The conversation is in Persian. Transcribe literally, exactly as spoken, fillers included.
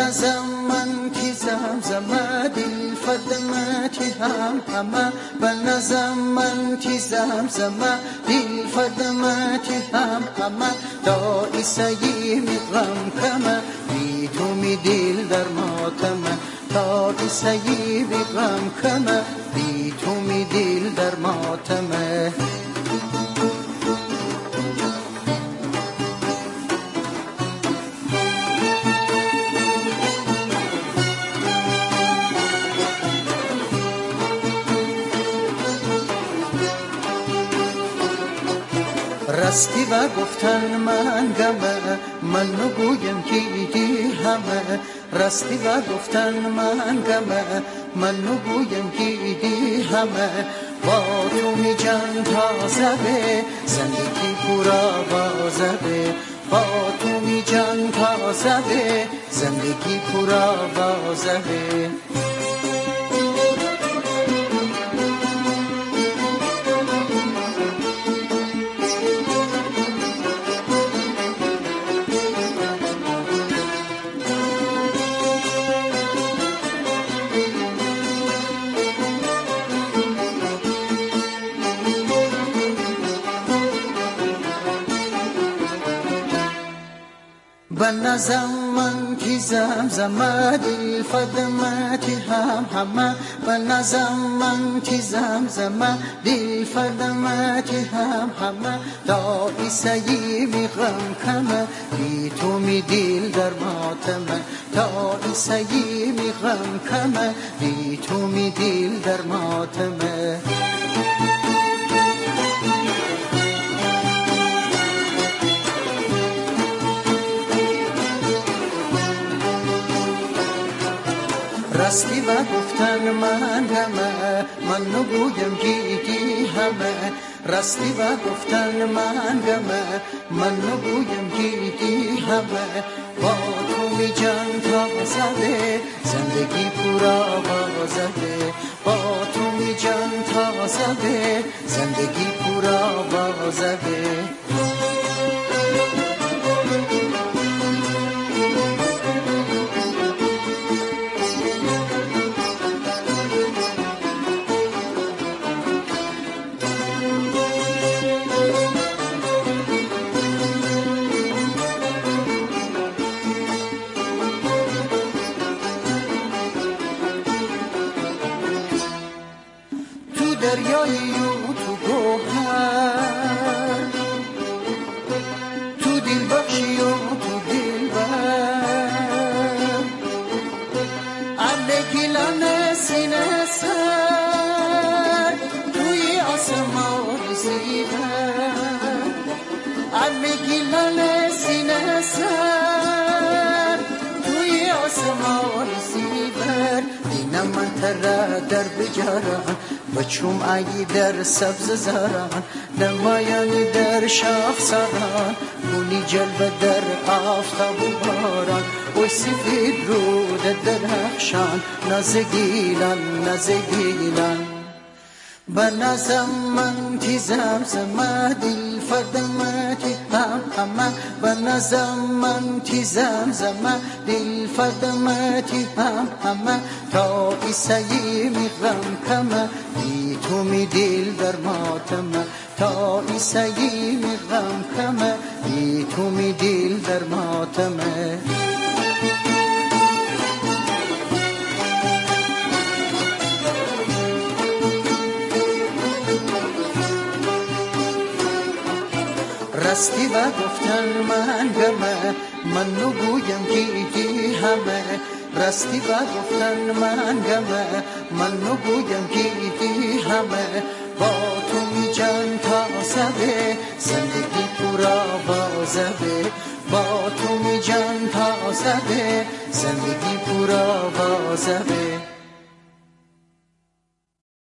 نظم من کی زمزمه دل فدمتی هم همه به نظم من کی زمزمه دل فدمتی هم همه تا ایسایی می غم کمه بی تو می دل در ماتمه تا ایسایی می غم کمه بی تو می دل در ماتمه راستی و گفتن من گمه من نگویم که ایدی همه راستی و گفتن من گمه من نگویم که ایدی همه با تو می جان تازه زندگی پورا بازه با تو می جان تازه زندگی پورا بازه بنظم من کی زمزمه دل فدمتی هم همه بنظم من کی زمزمه دل فدمتی هم همه تا ایسایی می غم کمه بی تو می دل در ماتمه تا ایسایی می غم کمه بی تو می دل در ماتمه راستی و گفتن من گمه من نگویم گیگی همه راستی و گفتن من گمه من نگویم گیگی همه با تو می جان تازه زندگی پورا بازه با تو می جان تازه زندگی پورا بازه دریایی و تو گوهر تو دل بخشی و تو دل بر علیکیلان سینه سر توی آسمان زیبر علیکیلان سینه سر توی آسمان زیبر دینم من تر در بجاران بچوم ای در سبز زاران نمایانی در شاخ ساران بونی جلب در آفتاب و باران و سفید رود در اخشان نازگیلان نازگیلان بنظم من کی زمزمه دل فدمتی هم همه بنظم من کی زمزمه دل فدمتی هم همه تا ایسایی می غم کمه بی تو می دل در ماتمه تا ایسایی می غم کمه بی تو می دل در ماتمه راستی و گفتن من گمه من نگویم گیگی همه راستی و گفتن من گمه من نگویم گیگی همه با تو می جان تازه زندگی پورا بازه با تو می جان تازه زندگی پورا بازه